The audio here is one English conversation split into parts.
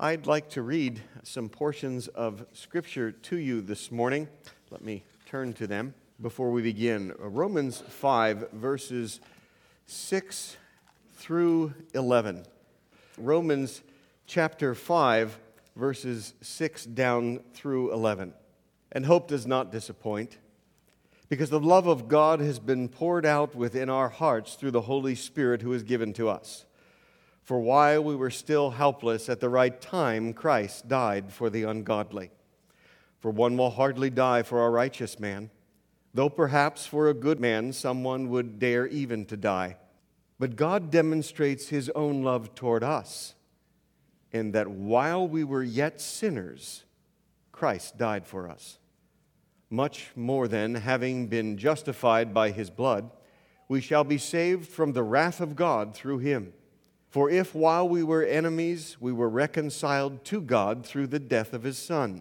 I'd like to read some portions of Scripture to you this morning. Let me turn to them before we begin. Romans 5, verses 6 through 11. Romans chapter 5, verses 6 down through 11. And hope does not disappoint, because the love of God has been poured out within our hearts through the Holy Spirit who is given to us. For while we were still helpless, at the right time, Christ died for the ungodly. For one will hardly die for a righteous man, though perhaps for a good man someone would dare even to die. But God demonstrates His own love toward us, in that while we were yet sinners, Christ died for us. Much more then, having been justified by His blood, we shall be saved from the wrath of God through Him. For if while we were enemies, we were reconciled to God through the death of His Son,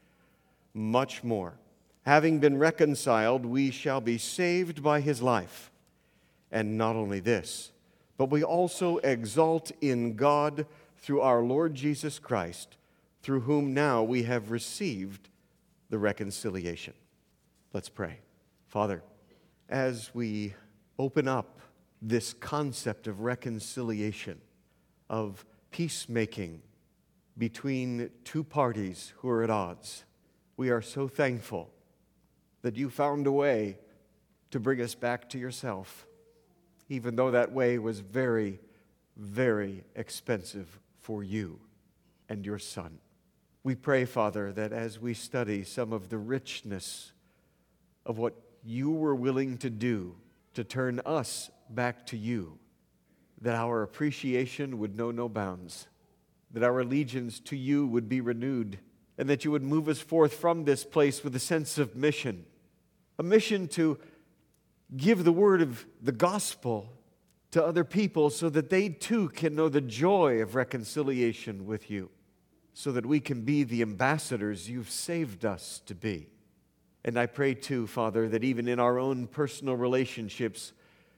much more, having been reconciled, we shall be saved by His life. And not only this, but we also exult in God through our Lord Jesus Christ, through whom now we have received the reconciliation. Let's pray. Father, as we open up this concept of reconciliation, of peacemaking between two parties who are at odds, we are so thankful that you found a way to bring us back to yourself, even though that way was very, very expensive for you and your Son. We pray, Father, that as we study some of the richness of what you were willing to do to turn us back to you, that our appreciation would know no bounds, that our allegiance to you would be renewed, and that you would move us forth from this place with a sense of mission, a mission to give the word of the gospel to other people so that they too can know the joy of reconciliation with you, so that we can be the ambassadors you've saved us to be. And I pray too, Father, that even in our own personal relationships,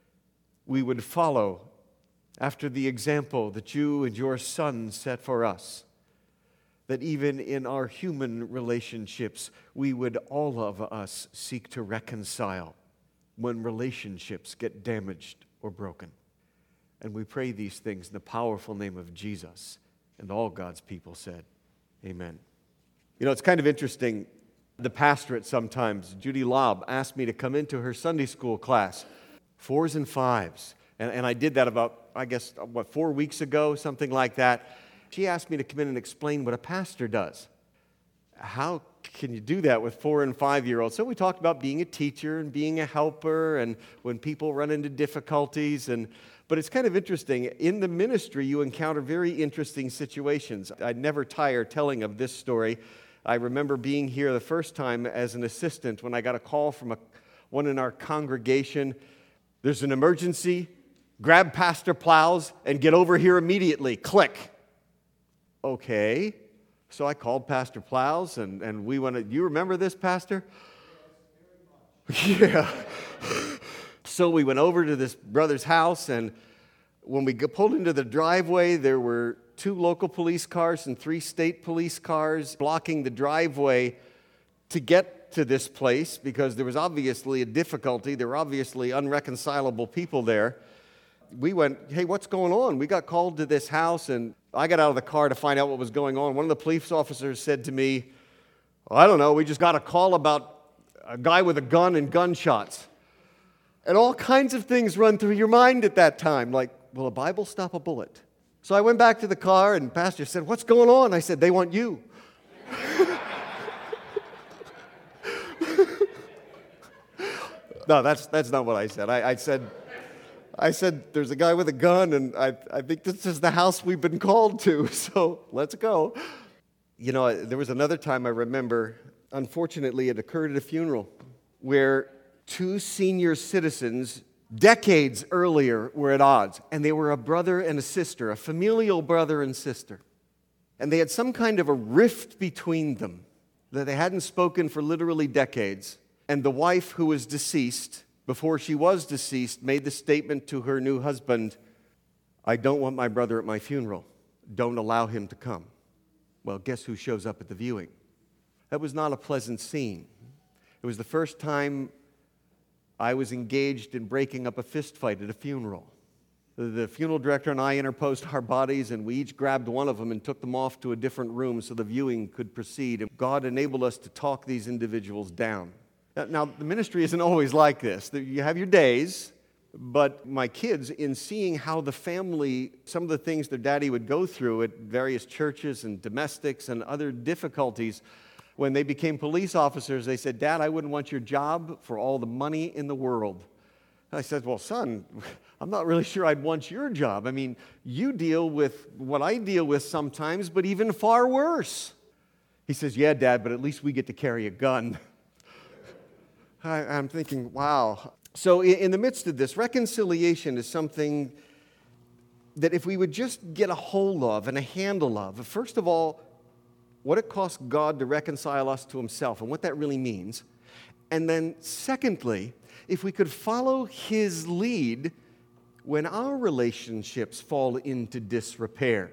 we would follow after the example that you and your Son set for us, that even in our human relationships, we would all of us seek to reconcile when relationships get damaged or broken. And we pray these things in the powerful name of Jesus. And all God's people said, amen. You know, it's kind of interesting. The pastorate sometimes, Judy Lobb, asked me to come into her Sunday school class, 4s and 5s. And I did that about, 4 weeks ago, something like that. She asked me to come in and explain what a pastor does. How can you do that with 4 and 5-year-olds? So we talked about being a teacher and being a helper and when people run into difficulties. But it's kind of interesting. In the ministry, you encounter very interesting situations. I never tire telling of this story. I remember being here the first time as an assistant when I got a call from one in our congregation. There's an emergency. Grab Pastor Plows and get over here immediately. Click. Okay. So I called Pastor Plows and we went. Do you remember this, Pastor? Yeah. So we went over to this brother's house, and when we pulled into the driveway, there were 2 local police cars and 3 state police cars blocking the driveway to get to this place because there was obviously a difficulty. There were obviously unreconcilable people there. We went, hey, what's going on? We got called to this house, and I got out of the car to find out what was going on. One of the police officers said to me, I don't know, we just got a call about a guy with a gun and gunshots. And all kinds of things run through your mind at that time, like, will a Bible stop a bullet? So I went back to the car, and Pastor said, what's going on? I said, they want you. No, that's not what I said. I said, there's a guy with a gun, and I think this is the house we've been called to, so let's go. You know, there was another time I remember, unfortunately, it occurred at a funeral where 2 senior citizens decades earlier were at odds, and they were a brother and a sister, a familial brother and sister. And they had some kind of a rift between them that they hadn't spoken for literally decades. And the wife, who was deceased, before she was deceased, made the statement to her new husband, I don't want my brother at my funeral. Don't allow him to come. Well, guess who shows up at the viewing? That was not a pleasant scene. It was the first time I was engaged in breaking up a fist fight at a funeral. The funeral director and I interposed our bodies, and we each grabbed one of them and took them off to a different room so the viewing could proceed. And God enabled us to talk these individuals down. Now, the ministry isn't always like this. You have your days, but my kids, in seeing how the family, some of the things their daddy would go through at various churches and domestics and other difficulties, when they became police officers, they said, "Dad, I wouldn't want your job for all the money in the world." And I said, "Well, son, I'm not really sure I'd want your job. I mean, you deal with what I deal with sometimes, but even far worse." He says, "Yeah, Dad, but at least we get to carry a gun." I'm thinking, wow. So in the midst of this, reconciliation is something that if we would just get a hold of and a handle of, first of all, what it costs God to reconcile us to himself and what that really means. And then secondly, if we could follow his lead when our relationships fall into disrepair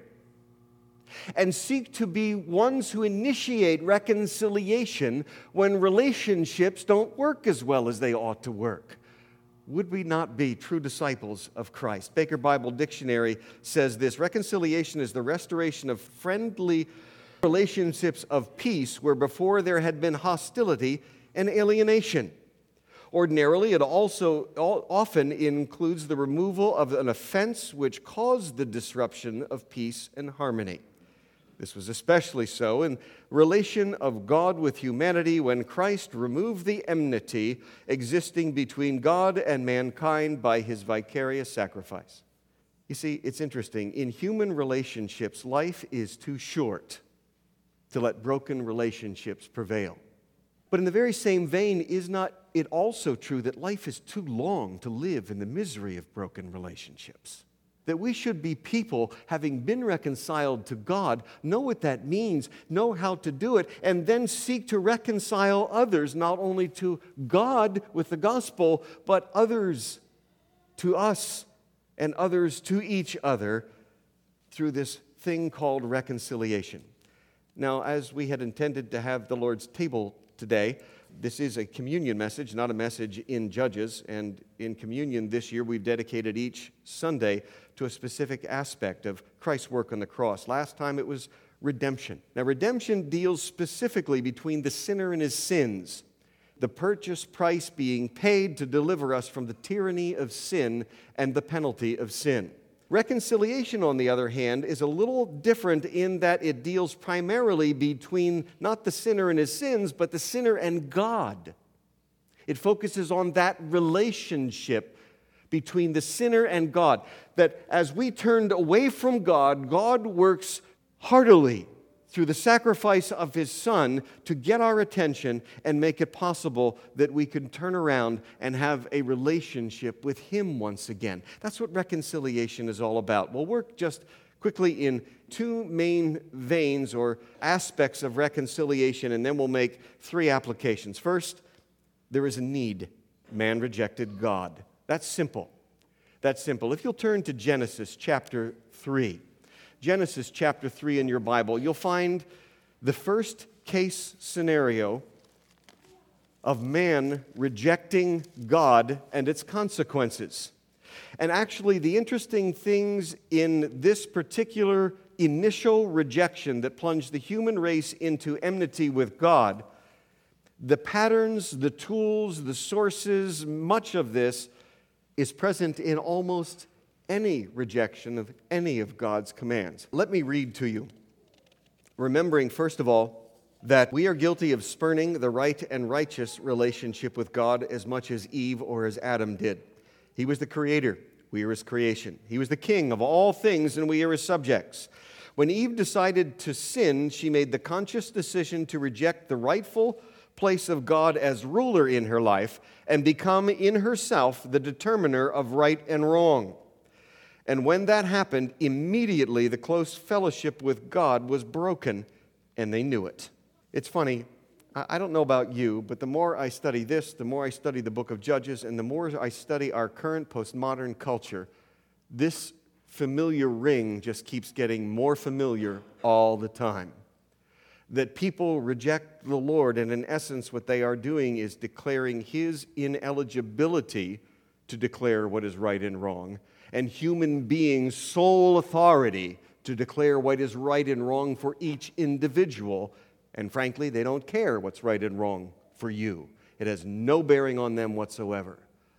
and seek to be ones who initiate reconciliation when relationships don't work as well as they ought to work, would we not be true disciples of Christ? Baker Bible Dictionary says this: reconciliation is the restoration of friendly relationships of peace where before there had been hostility and alienation. Ordinarily, it also often includes the removal of an offense which caused the disruption of peace and harmony. This was especially so in relation of God with humanity when Christ removed the enmity existing between God and mankind by his vicarious sacrifice. You see, it's interesting. In human relationships, life is too short to let broken relationships prevail. But in the very same vein, is not it also true that life is too long to live in the misery of broken relationships? That we should be people, having been reconciled to God, know what that means, know how to do it, and then seek to reconcile others, not only to God with the gospel, but others to us and others to each other through this thing called reconciliation. Now, as we had intended to have the Lord's table today, this is a communion message, not a message in Judges. And in communion this year, we've dedicated each Sunday to a specific aspect of Christ's work on the cross. Last time it was redemption. Now, redemption deals specifically between the sinner and his sins, the purchase price being paid to deliver us from the tyranny of sin and the penalty of sin. Reconciliation, on the other hand, is a little different in that it deals primarily between not the sinner and his sins, but the sinner and God. It focuses on that relationship between the sinner and God. That as we turned away from God, God works heartily through the sacrifice of his Son to get our attention and make it possible that we can turn around and have a relationship with him once again. That's what reconciliation is all about. We'll work just quickly in two main veins or aspects of reconciliation, and then we'll make three applications. First, there is a need. Man rejected God. That's simple. That's simple. If you'll turn to Genesis chapter 3. Genesis chapter 3 in your Bible, you'll find the first case scenario of man rejecting God and its consequences. And actually, the interesting things in this particular initial rejection that plunged the human race into enmity with God, the patterns, the tools, the sources, much of this is present in almost any rejection of any of God's commands. Let me read to you, remembering, first of all, that we are guilty of spurning the right and righteous relationship with God as much as Eve or as Adam did. He was the creator. We are his creation. He was the king of all things, and we are his subjects. When Eve decided to sin, she made the conscious decision to reject the rightful place of God as ruler in her life and become in herself the determiner of right and wrong. And when that happened, immediately the close fellowship with God was broken, and they knew it. It's funny, I don't know about you, but the more I study this, the more I study the book of Judges, and the more I study our current postmodern culture, this familiar ring just keeps getting more familiar all the time. that people reject the Lord, and in essence what they are doing is declaring His ineligibility to declare what is right and wrong, and human beings' sole authority to declare what is right and wrong for each individual. And frankly, they don't care what's right and wrong for you. It has no bearing on them whatsoever.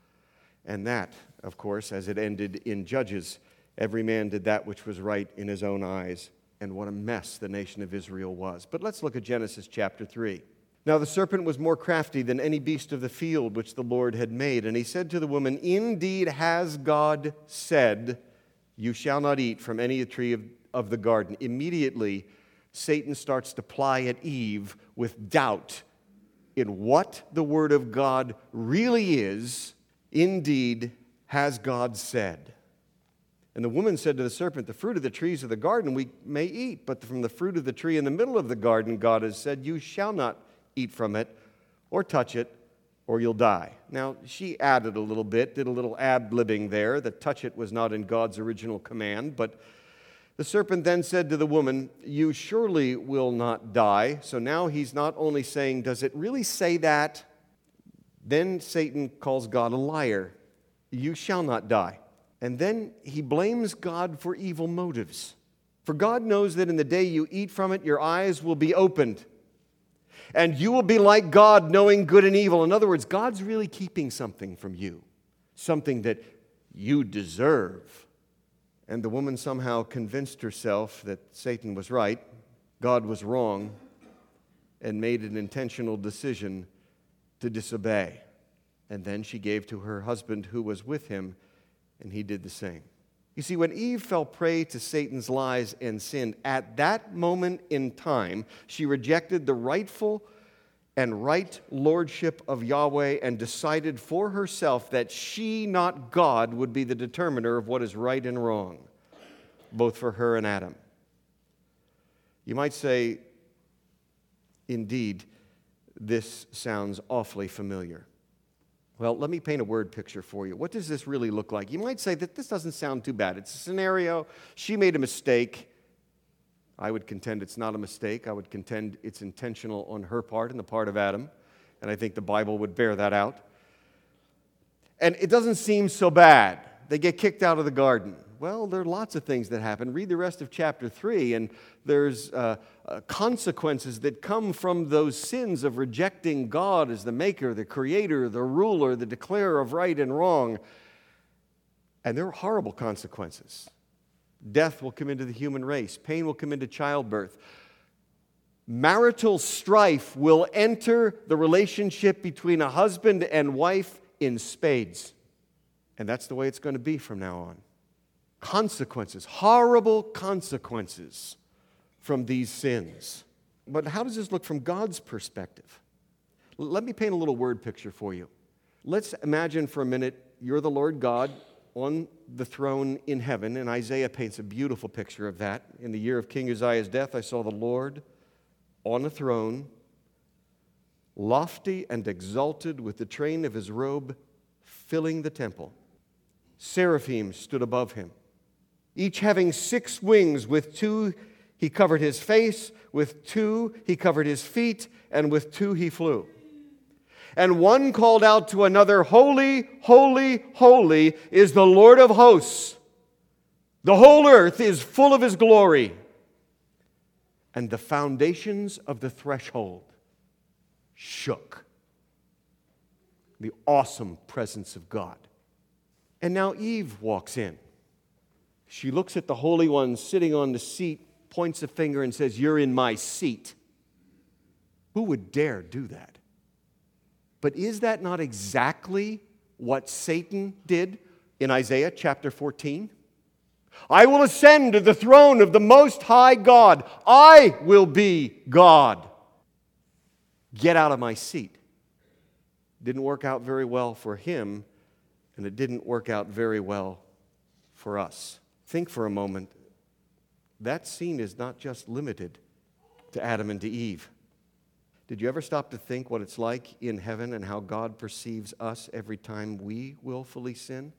And that, of course, as it ended in Judges, every man did that which was right in his own eyes. And what a mess the nation of Israel was. But let's look at Genesis chapter 3. Now the serpent was more crafty than any beast of the field which the Lord had made. And he said to the woman, "Indeed has God said, you shall not eat from any tree of the garden." Immediately, Satan starts to ply at Eve with doubt in what the Word of God really is. Indeed has God said. And the woman said to the serpent, "The fruit of the trees of the garden we may eat, but from the fruit of the tree in the middle of the garden, God has said, you shall not eat from it or touch it, or you'll die." Now, she added a little bit, did a little ad-libbing there. That touch it was not in God's original command. But the serpent then said to the woman, "You surely will not die." So now he's not only saying, does it really say that? Then Satan calls God a liar. "You shall not die." And then he blames God for evil motives. "For God knows that in the day you eat from it, your eyes will be opened, and you will be like God, knowing good and evil." In other words, God's really keeping something from you, something that you deserve. And the woman somehow convinced herself that Satan was right, God was wrong, and made an intentional decision to disobey. And then she gave to her husband who was with him, and he did the same. You see, when Eve fell prey to Satan's lies and sinned, at that moment in time, she rejected the rightful and right lordship of Yahweh and decided for herself that she, not God, would be the determiner of what is right and wrong, both for her and Adam. You might say, indeed, this sounds awfully familiar. Well, let me paint a word picture for you. What does this really look like? You might say that this doesn't sound too bad. It's a scenario. She made a mistake. I would contend it's not a mistake. I would contend it's intentional on her part and the part of Adam. And I think the Bible would bear that out. And it doesn't seem so bad. They get kicked out of the garden. Well, there are lots of things that happen. Read the rest of chapter 3, and there's consequences that come from those sins of rejecting God as the maker, the creator, the ruler, the declarer of right and wrong. And there are horrible consequences. Death will come into the human race. Pain will come into childbirth. Marital strife will enter the relationship between a husband and wife in spades. And that's the way it's going to be from now on. Consequences, horrible consequences from these sins. But how does this look from God's perspective? Let me paint a little word picture for you. Let's imagine for a minute you're the Lord God on the throne in heaven, and Isaiah paints a beautiful picture of that. In the year of King Uzziah's death, I saw the Lord on a throne, lofty and exalted, with the train of his robe filling the temple. Seraphim stood above him, each having 6 wings. With 2 he covered his face, with 2 he covered his feet, and with 2 he flew. And one called out to another, "Holy, holy, holy is the Lord of hosts. The whole earth is full of his glory." And the foundations of the threshold shook. The awesome presence of God. And now Eve walks in. She looks at the Holy One sitting on the seat, points a finger and says, "You're in my seat." Who would dare do that? But is that not exactly what Satan did in Isaiah chapter 14? "I will ascend to the throne of the Most High God. I will be God." Get out of my seat. Didn't work out very well for him, and it didn't work out very well for us. Think for a moment. That scene is not just limited to Adam and to Eve. Did you ever stop to think what it's like in heaven and how God perceives us every time we willfully sin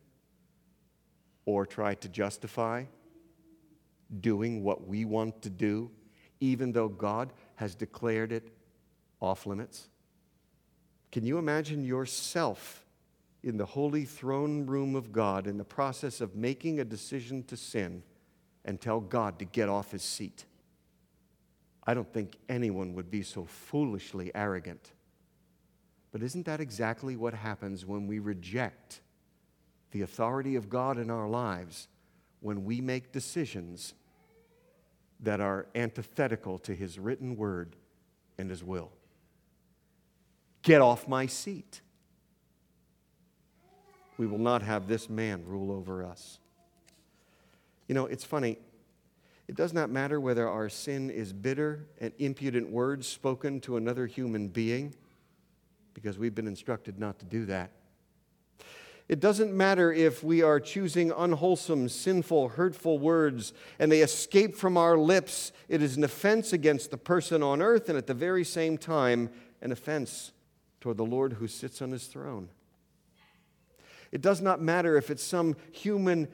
or try to justify doing what we want to do even though God has declared it off limits? Can you imagine yourself in the holy throne room of God in the process of making a decision to sin and tell God to get off his seat? I don't think anyone would be so foolishly arrogant. But isn't that exactly what happens when we reject the authority of God in our lives, when we make decisions that are antithetical to his written word and his will? Get off my seat. We will not have this man rule over us. You know, it's funny. It does not matter whether our sin is bitter and impudent words spoken to another human being, because we've been instructed not to do that. It doesn't matter if we are choosing unwholesome, sinful, hurtful words and they escape from our lips. It is an offense against the person on earth and at the very same time an offense toward the Lord who sits on his throne. It does not matter if it's some human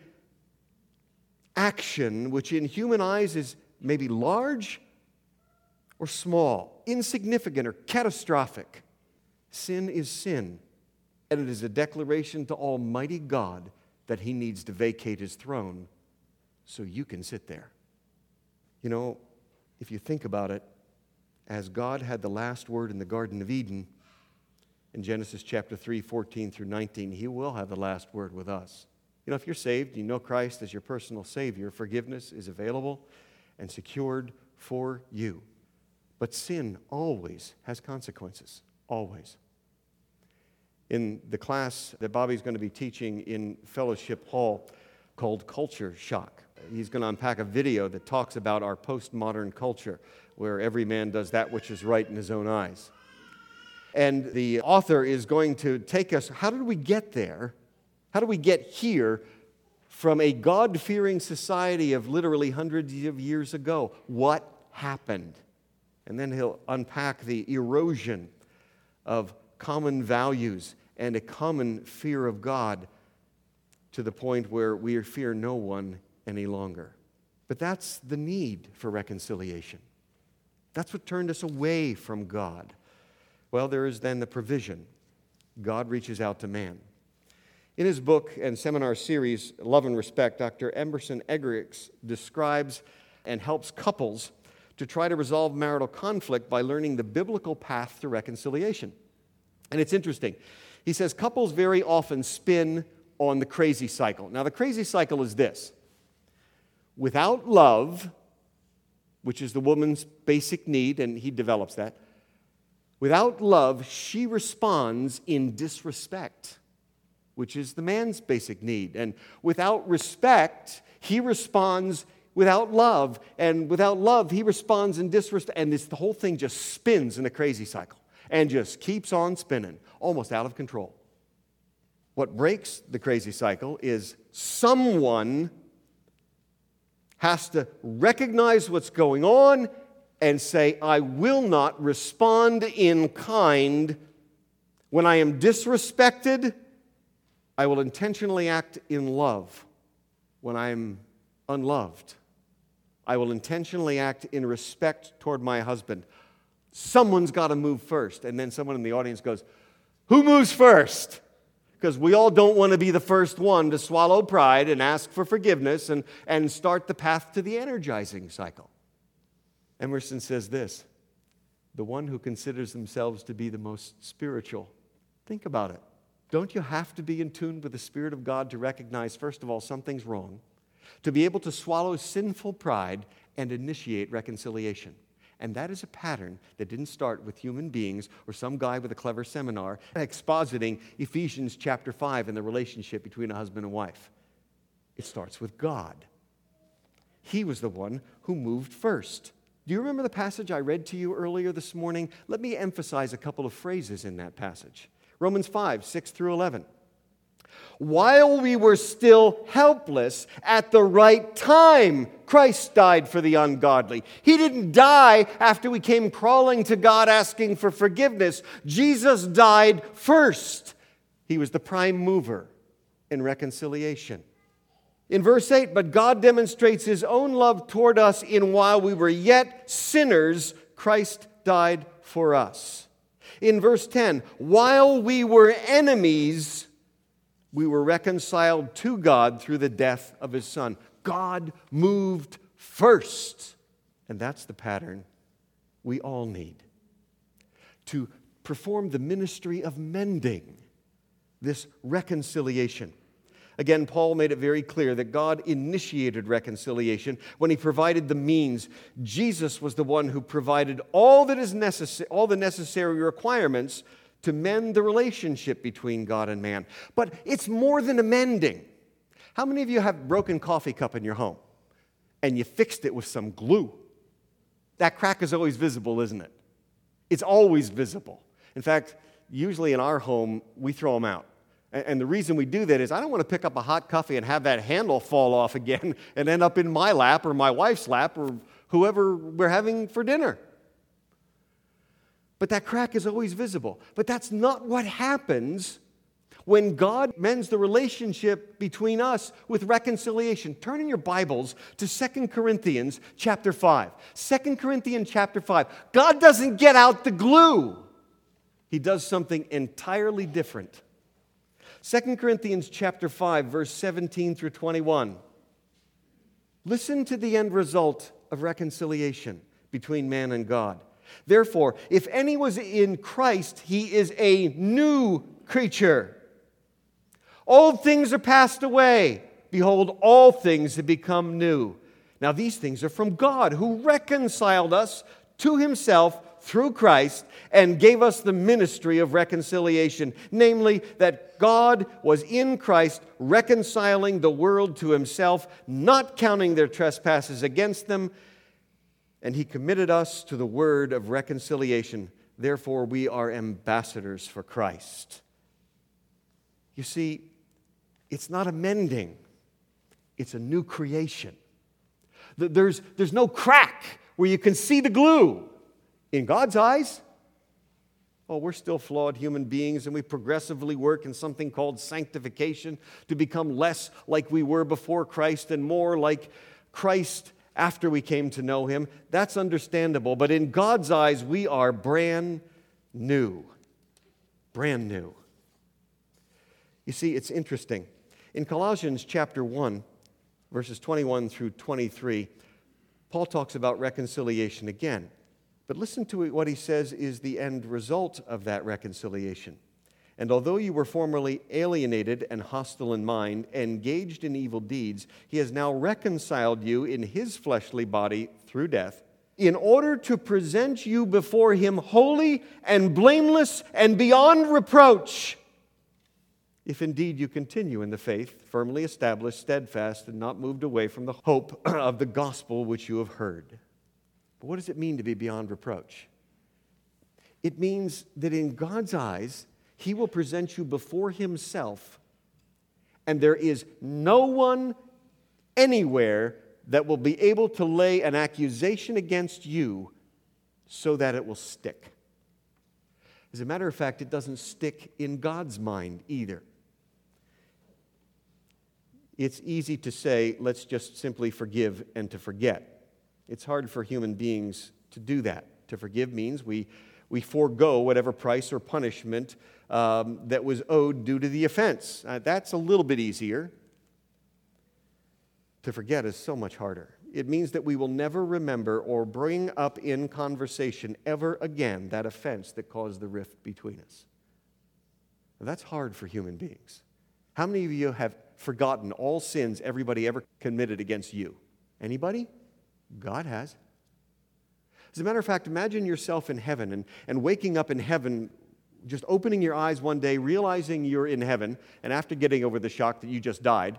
action which in human eyes is maybe large or small, insignificant or catastrophic. Sin is sin, and it is a declaration to Almighty God that he needs to vacate his throne so you can sit there. You know, if you think about it, as God had the last word in the Garden of Eden, in Genesis chapter 3, 14 through 19, he will have the last word with us. You know, if you're saved, you know Christ as your personal Savior, forgiveness is available and secured for you. But sin always has consequences. Always. In the class that Bobby's going to be teaching in Fellowship Hall called Culture Shock, he's going to unpack a video that talks about our postmodern culture, where every man does that which is right in his own eyes. And the author is going to take us, how did we get there? How do we get here from a God-fearing society of literally hundreds of years ago? What happened? And then he'll unpack the erosion of common values and a common fear of God to the point where we fear no one any longer. But that's the need for reconciliation. That's what turned us away from God. Well, there is then the provision. God reaches out to man. In his book and seminar series, Love and Respect, Dr. Emerson Eggerichs describes and helps couples to try to resolve marital conflict by learning the biblical path to reconciliation. And it's interesting. He says couples very often spin on the crazy cycle. Now, the crazy cycle is this. Without love, which is the woman's basic need, and he develops that, without love, she responds in disrespect, which is the man's basic need. And without respect, he responds without love. And without love, he responds in disrespect. And the whole thing just spins in a crazy cycle and just keeps on spinning, almost out of control. What breaks the crazy cycle is someone has to recognize what's going on and say, I will not respond in kind. When I am disrespected, I will intentionally act in love. When I'm unloved, I will intentionally act in respect toward my husband. Someone's got to move first. And then someone in the audience goes, who moves first? Because we all don't want to be the first one to swallow pride and ask for forgiveness and start the path to the energizing cycle. Emerson says this, the one who considers themselves to be the most spiritual. Think about it. Don't you have to be in tune with the Spirit of God to recognize, first of all, something's wrong, to be able to swallow sinful pride and initiate reconciliation? And that is a pattern that didn't start with human beings or some guy with a clever seminar expositing Ephesians chapter 5 and the relationship between a husband and wife. It starts with God. He was the one who moved first. Do you remember the passage I read to you earlier this morning? Let me emphasize a couple of phrases in that passage. Romans 5, 6 through 11. While we were still helpless, at the right time, Christ died for the ungodly. He didn't die after we came crawling to God asking for forgiveness. Jesus died first. He was the prime mover in reconciliation. In verse 8, but God demonstrates His own love toward us in while we were yet sinners, Christ died for us. In verse 10, while we were enemies, we were reconciled to God through the death of His Son. God moved first. And that's the pattern we all need to perform the ministry of mending, this reconciliation. Again, Paul made it very clear that God initiated reconciliation when He provided the means. Jesus was the one who provided all the necessary requirements to mend the relationship between God and man. But it's more than a mending. How many of you have a broken coffee cup in your home and you fixed it with some glue? That crack is always visible, isn't it? It's always visible. In fact, usually in our home, we throw them out. And the reason we do that is I don't want to pick up a hot coffee and have that handle fall off again and end up in my lap or my wife's lap or whoever we're having for dinner. But that crack is always visible. But that's not what happens when God mends the relationship between us with reconciliation. Turn in your Bibles to 2 Corinthians chapter 5. 2 Corinthians chapter 5. God doesn't get out the glue. He does something entirely different. 2 Corinthians chapter 5, verse 17 through 21. Listen to the end result of reconciliation between man and God. Therefore, if any was in Christ, he is a new creature. Old things are passed away. Behold, all things have become new. Now these things are from God, who reconciled us to Himself through Christ and gave us the ministry of reconciliation, namely that God was in Christ reconciling the world to Himself, not counting their trespasses against them, and He committed us to the word of reconciliation. Therefore, we are ambassadors for Christ. You see, it's not a mending, it's a new creation. There's no crack where you can see the glue. In God's eyes, we're still flawed human beings, and we progressively work in something called sanctification to become less like we were before Christ and more like Christ after we came to know Him. That's understandable, but in God's eyes, we are brand new. Brand new. You see, it's interesting. In Colossians chapter 1, verses 21 through 23, Paul talks about reconciliation again. But listen to what he says is the end result of that reconciliation. And although you were formerly alienated and hostile in mind, engaged in evil deeds, He has now reconciled you in His fleshly body through death, in order to present you before Him holy and blameless and beyond reproach, if indeed you continue in the faith, firmly established, steadfast, and not moved away from the hope of the gospel which you have heard. But what does it mean to be beyond reproach? It means that in God's eyes, He will present you before Himself, and there is no one anywhere that will be able to lay an accusation against you so that it will stick. As a matter of fact, it doesn't stick in God's mind either. It's easy to say, let's just simply forgive and to forget. It's hard for human beings to do that. To forgive means we forego whatever price or punishment that was owed due to the offense. That's a little bit easier. To forget is so much harder. It means that we will never remember or bring up in conversation ever again that offense that caused the rift between us. Now, that's hard for human beings. How many of you have forgotten all sins everybody ever committed against you? Anybody? God has. As a matter of fact, imagine yourself in heaven and waking up in heaven, just opening your eyes one day, realizing you're in heaven, and after getting over the shock that you just died,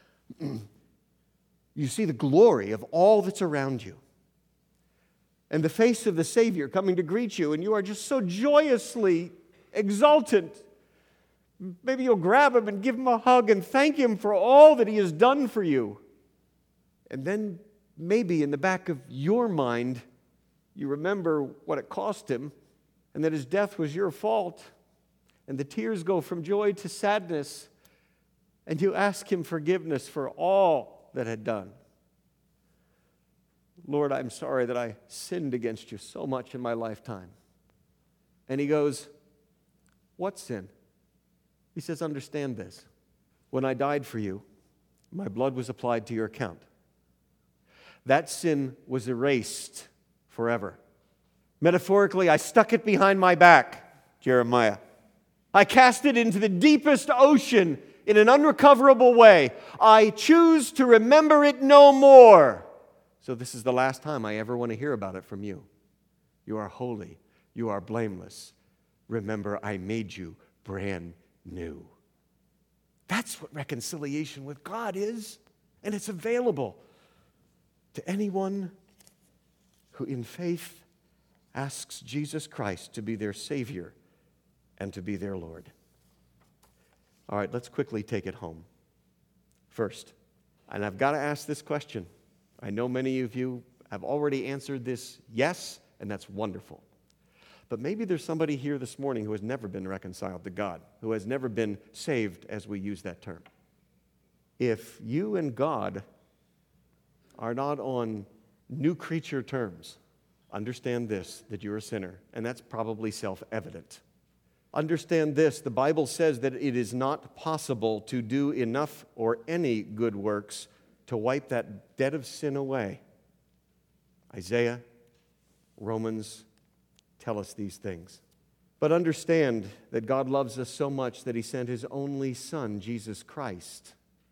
you see the glory of all that's around you. And the face of the Savior coming to greet you, and you are just so joyously exultant. Maybe you'll grab Him and give Him a hug and thank Him for all that He has done for you. And then maybe in the back of your mind, you remember what it cost Him and that His death was your fault. And the tears go from joy to sadness. and you ask him forgiveness for all that had done. Lord, I'm sorry that I sinned against you so much in my lifetime. And he goes, what sin? He says, understand this. When I died for you, my blood was applied to your account. That sin was erased forever. Metaphorically, I stuck it behind my back, Jeremiah. I cast it into the deepest ocean in an unrecoverable way. I choose to remember it no more. So this is the last time I ever want to hear about it from you. You are holy. You are blameless. Remember, I made you brand new. That's what reconciliation with God is. And it's available to anyone who in faith asks Jesus Christ to be their Savior and to be their Lord. All right, let's quickly take it home. First, and I've got to ask this question. I know many of you have already answered this yes, and that's wonderful. But maybe there's somebody here this morning who has never been reconciled to God, who has never been saved, as we use that term. If you and God are not on new creature terms, understand this, that you're a sinner, and that's probably self-evident. Understand this, the Bible says that it is not possible to do enough or any good works to wipe that debt of sin away. Isaiah, Romans tell us these things. But understand that God loves us so much that he sent his only Son, Jesus Christ,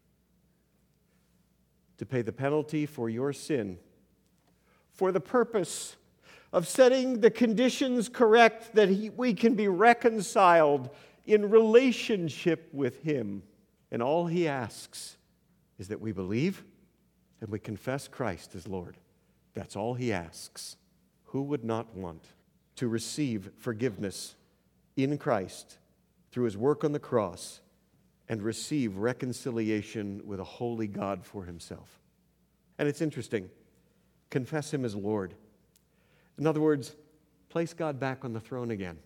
to pay the penalty for your sin for the purpose of setting the conditions correct that we can be reconciled in relationship with him. And all he asks is that we believe and we confess Christ as Lord. That's all he asks. Who would not want to receive forgiveness in Christ through his work on the cross and receive reconciliation with a holy God for himself? And it's interesting. Confess him as Lord. In other words, place God back on the throne again.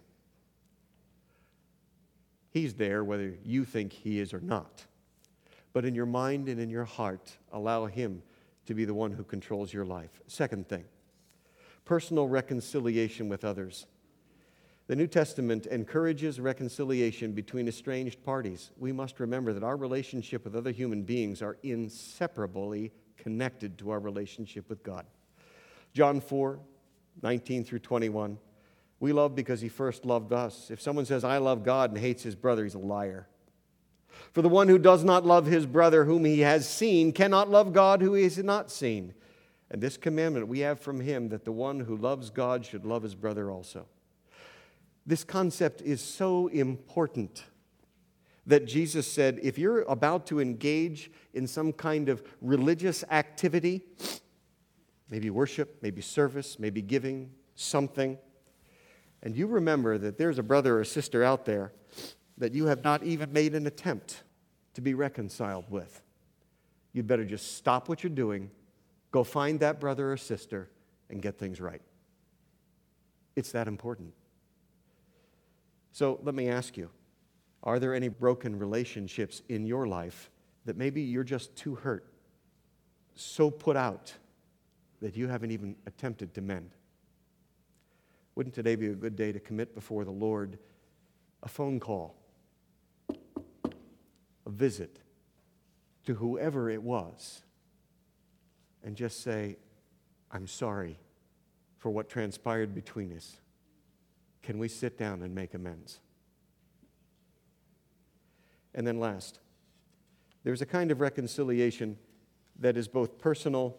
He's there whether you think he is or not. But in your mind and in your heart, allow him to be the one who controls your life. Second thing, personal reconciliation with others. The New Testament encourages reconciliation between estranged parties. We must remember that our relationship with other human beings are inseparably connected to our relationship with God. John 4:19 through 21. We love because he first loved us. If someone says, I love God, and hates his brother, he's a liar. For the one who does not love his brother whom he has seen cannot love God who he has not seen. And this commandment we have from him, that the one who loves God should love his brother also. This concept is so important that Jesus said, if you're about to engage in some kind of religious activity, maybe worship, maybe service, maybe giving, something, and you remember that there's a brother or sister out there that you have not even made an attempt to be reconciled with, you'd better just stop what you're doing, go find that brother or sister, and get things right. It's that important. So let me ask you, are there any broken relationships in your life that maybe you're just too hurt, so put out, that you haven't even attempted to mend? Wouldn't today be a good day to commit before the Lord a phone call, a visit to whoever it was, and just say, I'm sorry for what transpired between us. Can we sit down and make amends? And then last, there's a kind of reconciliation that is both personal,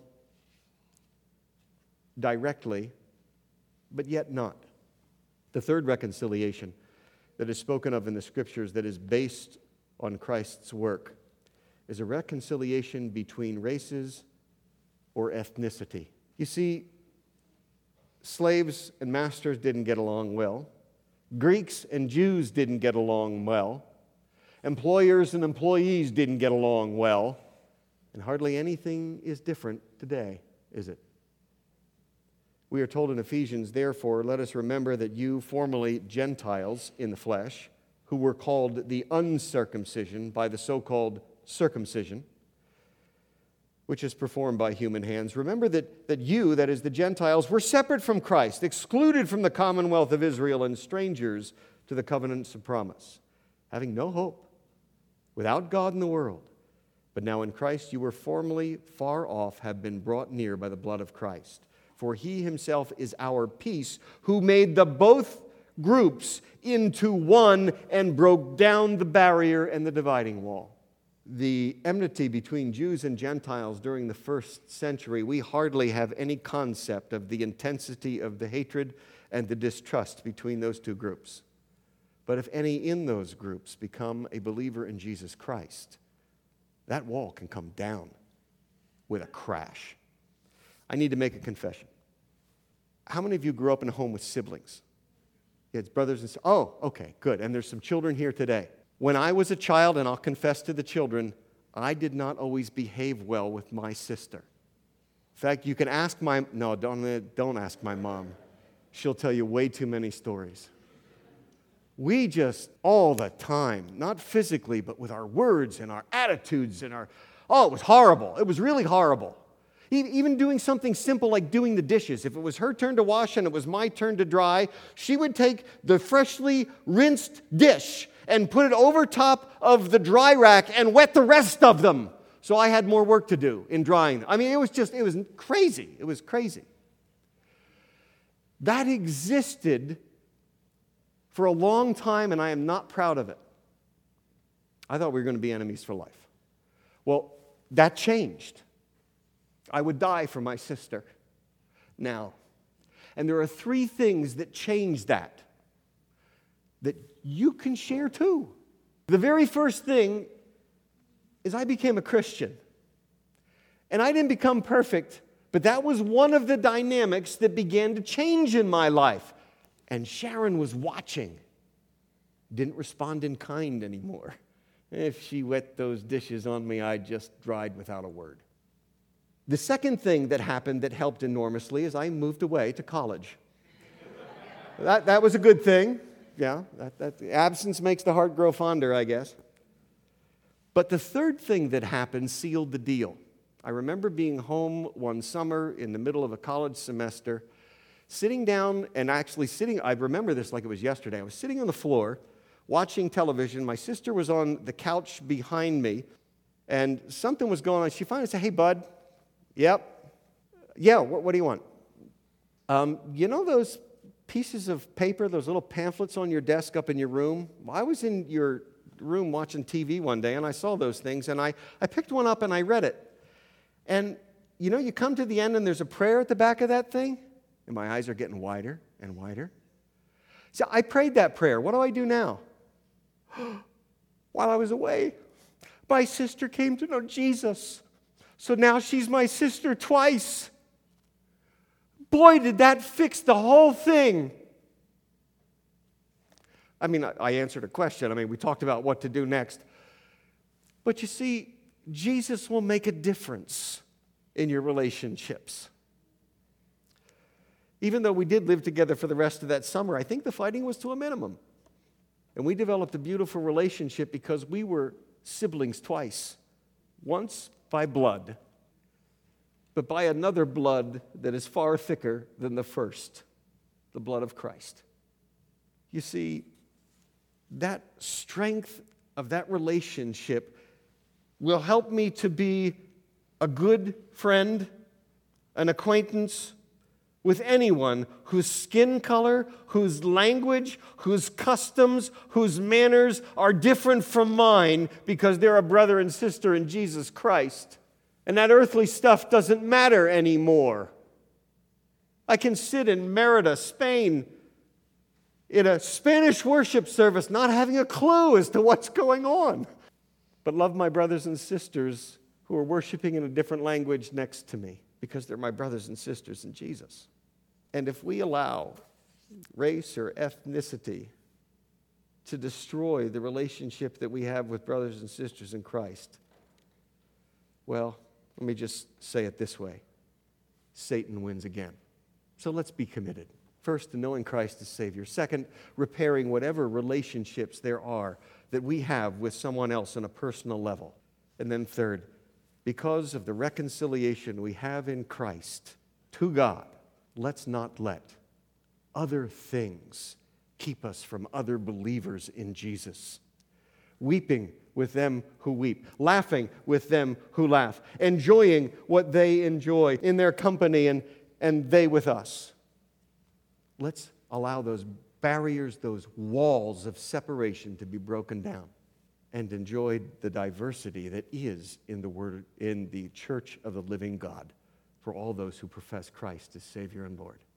directly, but yet not. The third reconciliation that is spoken of in the Scriptures that is based on Christ's work is a reconciliation between races or ethnicity. You see, slaves and masters didn't get along well. Greeks and Jews didn't get along well. Employers and employees didn't get along well. And hardly anything is different today, is it? We are told in Ephesians, therefore, let us remember that you, formerly Gentiles in the flesh, who were called the uncircumcision by the so-called circumcision, which is performed by human hands. Remember that you, that is the Gentiles, were separate from Christ, excluded from the commonwealth of Israel, and strangers to the covenants of promise, having no hope, without God in the world. But now in Christ you were formerly far off, have been brought near by the blood of Christ. For he himself is our peace, who made the both groups into one and broke down the barrier and the dividing wall. The enmity between Jews and Gentiles during the first century, we hardly have any concept of the intensity of the hatred and the distrust between those two groups. But if any in those groups become a believer in Jesus Christ, that wall can come down with a crash. I need to make a confession. How many of you grew up in a home with siblings? You had brothers and sisters? Oh, okay, good. And there's some children here today. When I was a child, and I'll confess to the children, I did not always behave well with my sister. In fact, you can ask don't ask my mom. She'll tell you way too many stories. We just, all the time, not physically, but with our words and our attitudes and it was horrible. It was really horrible. Even doing something simple like doing the dishes. If it was her turn to wash and it was my turn to dry, she would take the freshly rinsed dish and put it over top of the dry rack and wet the rest of them. So I had more work to do in drying. I mean, it was crazy. It was crazy. That existed for a long time, and I am not proud of it. I thought we were going to be enemies for life. Well, that changed. I would die for my sister now. And there are 3 things that change that you can share too. The very first thing is I became a Christian. And I didn't become perfect, but that was one of the dynamics that began to change in my life. And Sharon was watching. Didn't respond in kind anymore. If she wet those dishes on me, I just dried without a word. The second thing that happened that helped enormously is I moved away to college. That was a good thing. Yeah, absence makes the heart grow fonder, I guess. But the third thing that happened sealed the deal. I remember being home one summer in the middle of a college semester, sitting down and I remember this like it was yesterday. I was sitting on the floor watching television. My sister was on the couch behind me, and something was going on. She finally said, "Hey, bud." "Yep." "Yeah, what do you want?" You know those pieces of paper, those little pamphlets on your desk up in your room? Well, I was in your room watching TV one day, and I saw those things, and I picked one up and I read it. And, you come to the end, and there's a prayer at the back of that thing, and my eyes are getting wider and wider. So I prayed that prayer. What do I do now? While I was away, my sister came to know Jesus. So now she's my sister twice. Boy, did that fix the whole thing. I mean, I answered a question. We talked about what to do next. But you see, Jesus will make a difference in your relationships. Even though we did live together for the rest of that summer, I think the fighting was to a minimum. And we developed a beautiful relationship because we were siblings twice. Once by blood, but by another blood that is far thicker than the first, the blood of Christ. You see, that strength of that relationship will help me to be a good friend, an acquaintance with anyone whose skin color, whose language, whose customs, whose manners are different from mine because they're a brother and sister in Jesus Christ. And that earthly stuff doesn't matter anymore. I can sit in Merida, Spain, in a Spanish worship service, not having a clue as to what's going on, but love my brothers and sisters who are worshiping in a different language next to me because they're my brothers and sisters in Jesus. And if we allow race or ethnicity to destroy the relationship that we have with brothers and sisters in Christ, well, let me just say it this way. Satan wins again. So let's be committed. First, to knowing Christ as Savior. Second, repairing whatever relationships there are that we have with someone else on a personal level. And then third, because of the reconciliation we have in Christ to God, let's not let other things keep us from other believers in Jesus. Weeping with them who weep, laughing with them who laugh, enjoying what they enjoy in their company and they with us. Let's allow those barriers, those walls of separation to be broken down and enjoy the diversity that is in the church of the living God for all those who profess Christ as Savior and Lord.